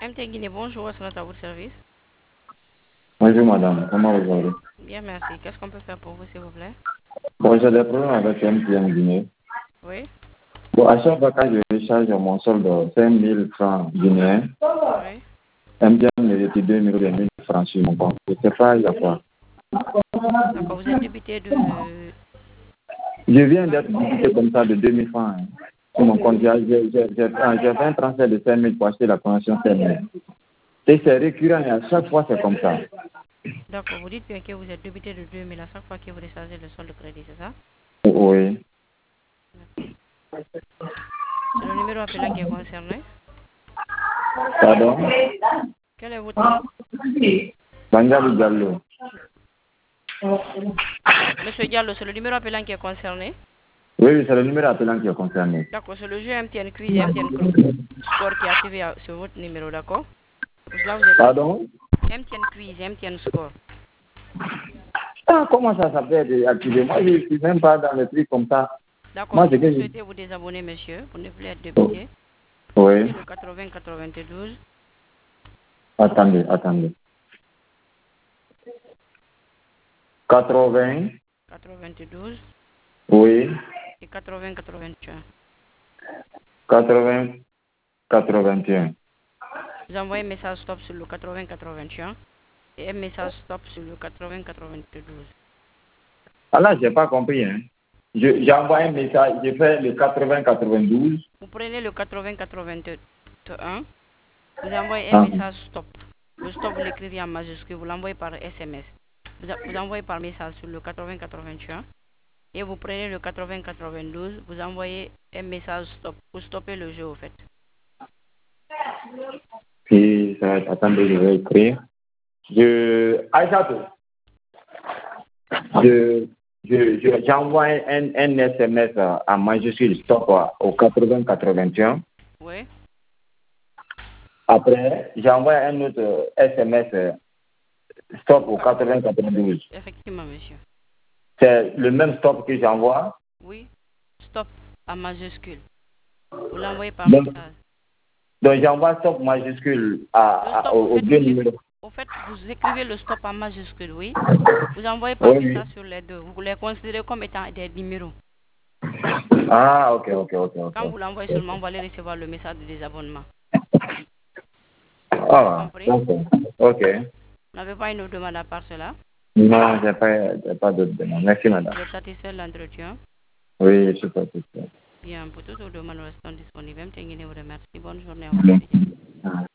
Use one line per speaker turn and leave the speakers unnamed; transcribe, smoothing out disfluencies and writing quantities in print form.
MTN Guinée, bonjour, est-ce à votre service?
Bonjour madame, comment vous allez?
Bien, merci. Qu'est-ce qu'on peut faire pour vous, s'il vous plaît?
Bon, j'ai des problèmes avec MTN Guinée.
Oui,
Bon, à chaque fois que je recharge mon solde 5 000 francs guinéens,
oui.
MTN me retire 2 000 ou 1000 francs sur mon compte. Je ne sais pas, il y a quoi.
D'accord, vous êtes débité de...
Je viens d'être débité comme ça de 2 000 francs sur mon compte. J'ai fait un transfert de 5 000 pour acheter la connexion 5 000. Et c'est récurrent et à chaque fois c'est comme ça.
D'accord, vous dites bien que vous êtes débité de 2000 à chaque fois que vous déchargez le solde de crédit, c'est ça?
Oui.
C'est le numéro appelant qui est concerné.
Pardon?
Quel est votre nom?
Bangali Diallo.
Monsieur Diallo, c'est le numéro appelant qui est concerné.
Oui, c'est le numéro appelant qui est concerné.
D'accord, c'est le jeu MTN Quiz et MTN Score qui est activé sur votre numéro, d'accord? Pour cela, vous êtes
Pardon?
MTN Quiz et MTN Score.
Ah, comment ça s'appelle activer? Moi, je ne suis même pas dans le truc comme ça.
D'accord,
Moi,
si
c'est
vous
que
souhaitez vous désabonner, monsieur, pour ne plus être débité,
Oui.
prenez le 80-92,
Attendez. 80,
92
oui.
et 80-81.
80, 81.
Vous envoyez un message stop sur le 80-81 et un message stop sur le 80-92.
Ah là, je n'ai pas compris. Hein. J'ai envoyé un message, j'ai fait le 80, 92.
Vous prenez le 80-81, vous envoyez un
Ah.
message stop. Le stop, vous l'écrivez en majuscule, vous l'envoyez par SMS. Vous envoyez par message sur le 80-81 et vous prenez le 80-92, vous envoyez un message stop pour stopper le jeu au fait.
Puis, attendez, je vais écrire. Aïssatou, j'envoie un SMS à majuscule stop au 80, 81.
Oui,
Après, j'envoie un autre SMS stop au 80, 92.
effectivement, monsieur.
C'est le même stop que j'envoie.
Oui, stop en majuscule. Vous l'envoyez par
Donc,
message.
j'envoie stop majuscule
Le stop,
aux deux numéros.
au fait, vous écrivez le stop en majuscule, oui. Vous envoyez par
Oui, oui.
message sur les deux. Vous les considérez comme étant des numéros.
Ah, ok.
Quand vous l'envoyez seulement, vous allez recevoir le message de désabonnement.
Ah,
Compris?
ok.
Vous n'avez pas une autre demande à part cela?
Non, j'ai pas d'autre demande. Merci, madame.
Vous êtes satisfait de l'entretien?
Oui, je suis satisfait.
Bien, pour toutes vos demandes restant disponibles, je vous remercie. Bonne journée à vous.